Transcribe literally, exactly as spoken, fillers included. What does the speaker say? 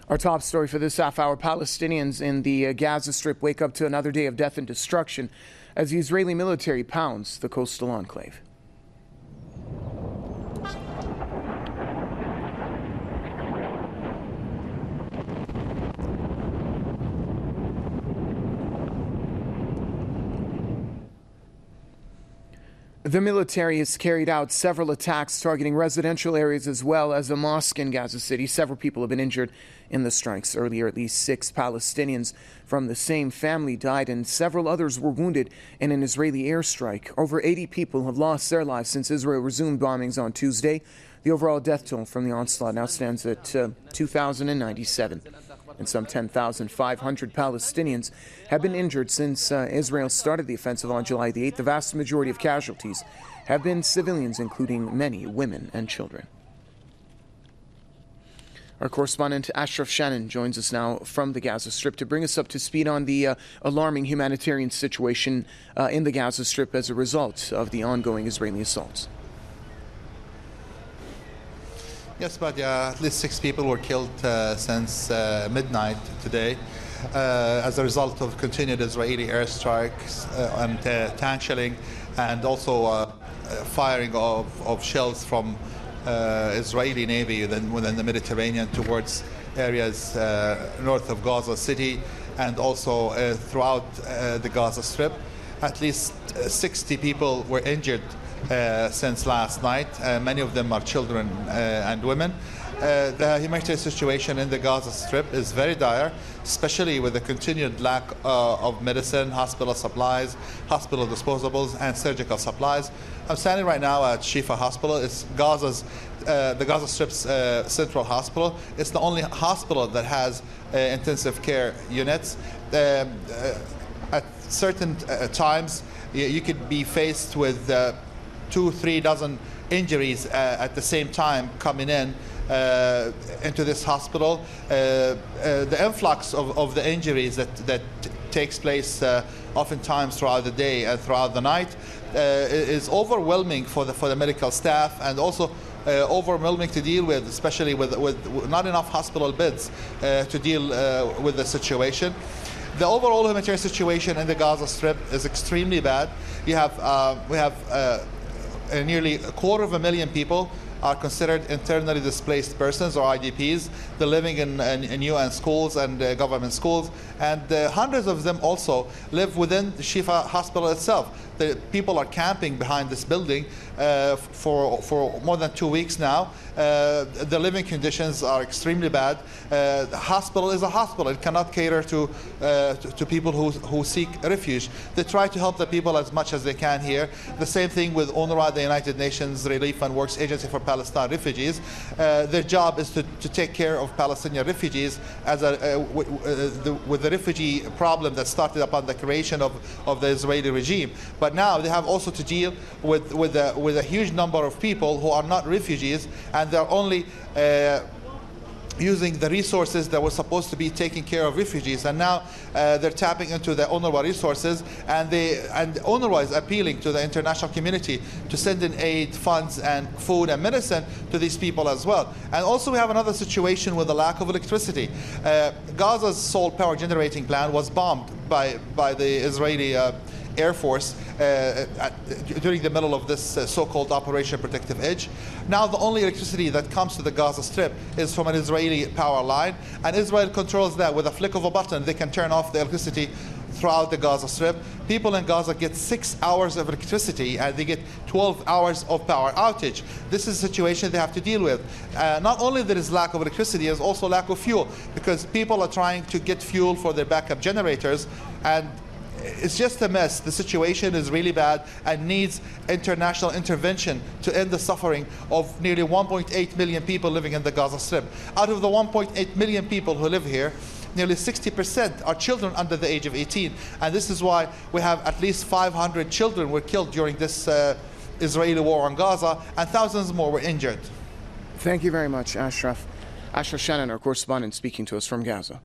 Our top story for this half hour: Palestinians in the uh, Gaza Strip wake up to another day of death and destruction as the Israeli military pounds the coastal enclave. The military has carried out several attacks targeting residential areas as well as a mosque in Gaza City. Several people have been injured in the strikes. Earlier, at least six Palestinians from the same family died and several others were wounded in an Israeli airstrike. Over eighty people have lost their lives since Israel resumed bombings on Tuesday. The overall death toll from the onslaught now stands at uh, two thousand ninety-seven. And some ten thousand five hundred Palestinians have been injured since uh, Israel started the offensive on July the eighth. The vast majority of casualties have been civilians, including many women and children. Our correspondent Ashraf Shannon joins us now from the Gaza Strip to bring us up to speed on the uh, alarming humanitarian situation uh, in the Gaza Strip as a result of the ongoing Israeli assaults. Yes, but uh, at least six people were killed uh, since uh, midnight today uh, as a result of continued Israeli airstrikes uh, and uh, tank shelling, and also uh, firing of, of shells from uh, Israeli Navy within, within the Mediterranean towards areas uh, north of Gaza City and also uh, throughout uh, the Gaza Strip. At least sixty people were injured Uh, since last night. Uh, many of them are children uh, and women. Uh, the humanitarian situation in the Gaza Strip is very dire, especially with the continued lack uh, of medicine, hospital supplies, hospital disposables, and surgical supplies. I'm standing right now at Shifa Hospital. It's Gaza's, uh, the Gaza Strip's uh, central hospital. It's the only hospital that has uh, intensive care units. Um, uh, at certain uh, times, you, you could be faced with uh, two, three dozen injuries uh, at the same time coming in uh, into this hospital. Uh, uh, the influx of, of the injuries that, that t- takes place uh, oftentimes throughout the day and throughout the night uh, is overwhelming for the, for the medical staff, and also uh, overwhelming to deal with, especially with, with not enough hospital beds uh, to deal uh, with the situation. The overall humanitarian situation in the Gaza Strip is extremely bad. You have, uh, we have uh, Uh, nearly a quarter of a million people are considered internally displaced persons, or I D Ps. They're living in, in, in U N schools and uh, government schools, and uh, hundreds of them also live within the Shifa Hospital itself. The people are camping behind this building uh, for, for more than two weeks now. Uh, the living conditions are extremely bad. Uh, the hospital is a hospital. It cannot cater to, uh, to, to people who, who seek refuge. They try to help the people as much as they can here. The same thing with UNRWA, the United Nations Relief and Works Agency for Palestine Refugees. Uh, their job is to, to take care of Palestinian refugees as a, uh, w- uh, the, with the refugee problem that started upon the creation of, of the Israeli regime. But now they have also to deal with, with, a, with a huge number of people who are not refugees, and they're only uh, using the resources that were supposed to be taking care of refugees, and now uh, they're tapping into the UNRWA resources, and they and UNRWA is appealing to the international community to send in aid, funds, and food and medicine to these people as well. And also we have another situation with the lack of electricity. Uh, Gaza's sole power generating plant was bombed by by the Israeli uh, Air Force uh, at, during the middle of this uh, so-called Operation Protective Edge. Now the only electricity that comes to the Gaza Strip is from an Israeli power line, and Israel controls that. With a flick of a button, they can turn off the electricity throughout the Gaza Strip. People in Gaza get six hours of electricity, and they get twelve hours of power outage. This is a situation they have to deal with. Uh, not only there is lack of electricity, there's also lack of fuel, because people are trying to get fuel for their backup generators, and it's just a mess. The situation is really bad and needs international intervention to end the suffering of nearly one point eight million people living in the Gaza Strip. Out of the one point eight million people who live here, nearly sixty percent are children under the age of eighteen. And this is why we have at least five hundred children were killed during this uh, Israeli war on Gaza, and thousands more were injured. Thank you very much, Ashraf. Ashraf Shannon, our correspondent, speaking to us from Gaza.